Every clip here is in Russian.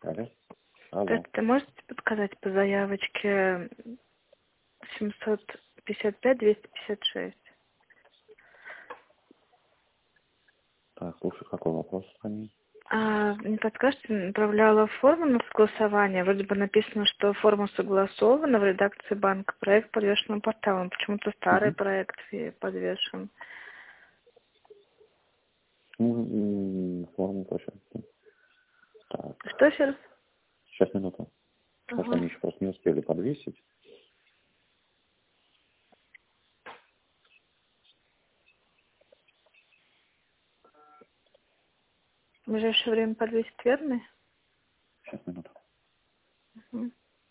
Алло. Алло. Здравствуйте, можете подсказать по заявочке 755-256? Так, слушай, какой вопрос по ней? Не подскажете, направляла форму на согласование. Вроде бы написано, что форма согласована в редакции банка. Проект подвешен порталом. Почему-то старый проект подвешен. Форму точно. Так, Что сейчас? сейчас минуту. Сейчас Ага. они еще просто не успели подвесить. В ближайшее время подвесит, верно? Сейчас минуту. Угу.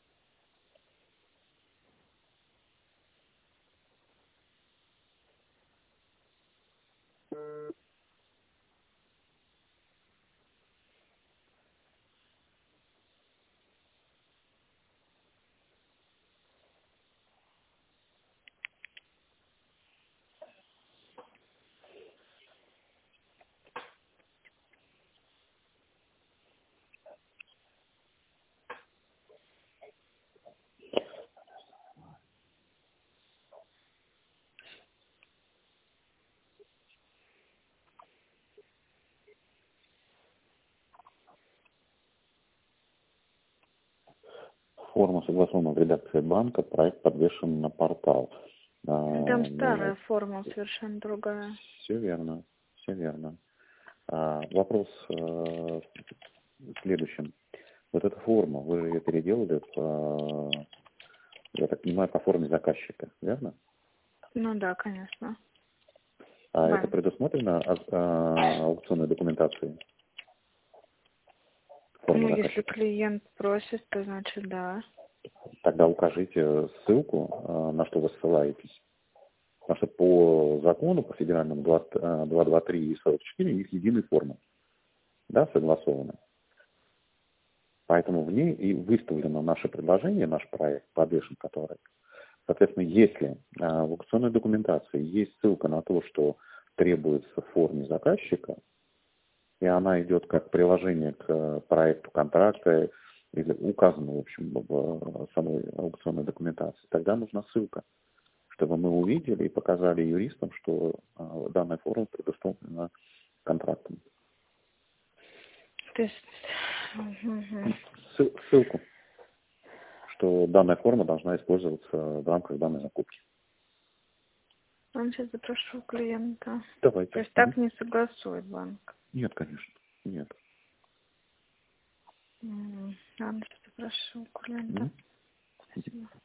Форма согласована в редакции банка, проект подвешен на портал. Там старая форма, совершенно другая. Все верно, все верно. Вопрос в следующем. Вот эта форма, вы же ее переделали по, я так понимаю, по форме заказчика, верно? Ну да, конечно. Это предусмотрено аукционной документацией? Форма Ну, если заказчика. клиент просит, то значит да. Тогда укажите ссылку, на что вы ссылаетесь. Потому что по закону, по федеральному 223 и 44, у них единая форма, да, согласована. Поэтому в ней и выставлено наше предложение, наш проект, подвешен который. Соответственно, если в аукционной документации есть ссылка на то, что требуется в форме заказчика, и она идет как приложение к проекту контракта, или указано, в общем, в самой аукционной документации, тогда нужна ссылка, чтобы мы увидели и показали юристам, что данная форма предусмотрена контрактом. То есть... Угу. Ссылку, что данная форма должна использоваться в рамках данной закупки. Он сейчас запрошу клиента. Давайте. То есть так не согласует банк. Нет, конечно. Нет. Ладно, сейчас запрошу клиента. Спасибо.